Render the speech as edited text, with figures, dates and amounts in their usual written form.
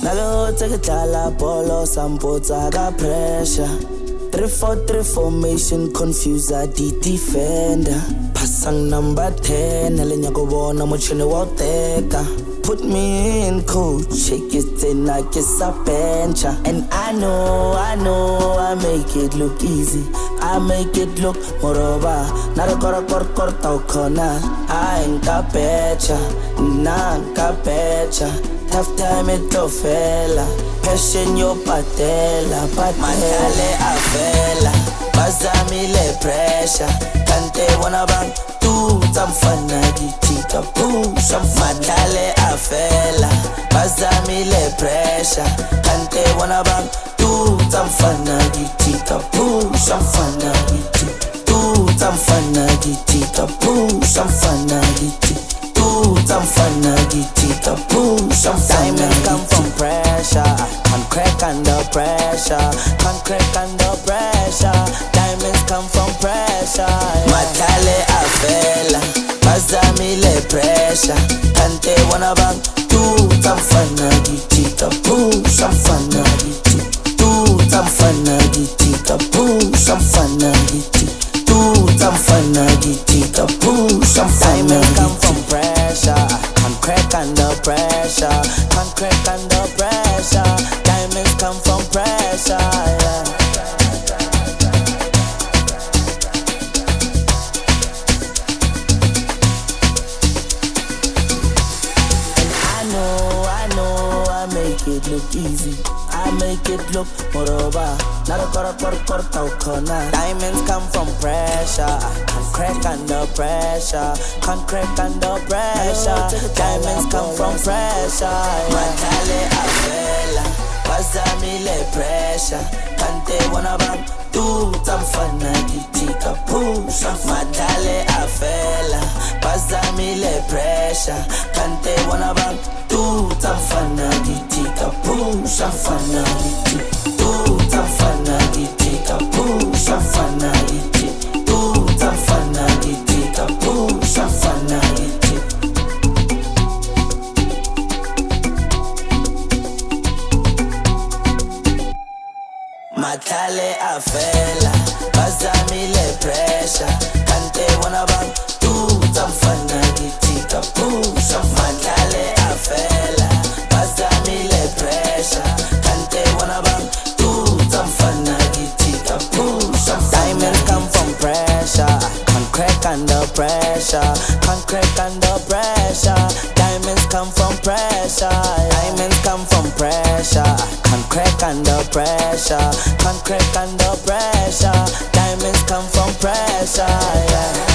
Nalo take it la polo sampota got pressure. 3-4-3 formation confuser the defender. Pasang number 10 Elenya go bona mochine wa teka. Put me in coach, shake it in like it's a bench. And I know I make it look easy. I make it look moroba. Nara kora korta ukona. I ain't got becha, nah got becha. Tough time it to fella. Passion yo patela, matale afela. Bazami le pressure. Kante wana bang tu tamfana gitika push. Matale afela. Bazami le pressure. Kante wana bang tu tamfana gitika push. Tamfana giti. Tu tamfana gitika push. Tamfana giti. Tamfana gitika push. Diamonds come from pressure. Can't crack under pressure. Can't crack under pressure. Diamonds come from pressure. Matale afela. Bazami le pressure. Kante wana bang. Tamfana gitika push. Tamfana giti. Tamfana gitika push. Tamfana giti. Tamfana gitika push. Diamonds come from pressure. Can't crack under pressure. Can't crack under pressure. Diamonds come from pressure. Yeah. And I make it look easy. I make it look moroba. Nara kora korta ukona. Diamonds come from pressure. Can't crack under pressure. Can't crack under pressure. Diamonds come from pressure. Matale afela. Bazami le pressure. Kante wana bang. Tamfana gitika push. Matale afela. Bazami le pressure. Kante wana bang. Tamfana gitika push. Tamfana giti. Tamfana gitika push. Tamfana giti. Tamfana gitika push. Tamfana giti. Matale afela. Bazami le pressure. Kante wana bang. Tamfana gitika push. Matale afela. Bazami le pressure. Kante wana bang. Tamfana gitika push. Diamonds come from pressure. Can't crack under pressure. Can't crack under pressure. Diamonds come from pressure. Diamonds come from pressure. Can't crack under pressure. Can't crack under pressure. Diamonds come from pressure. Yeah.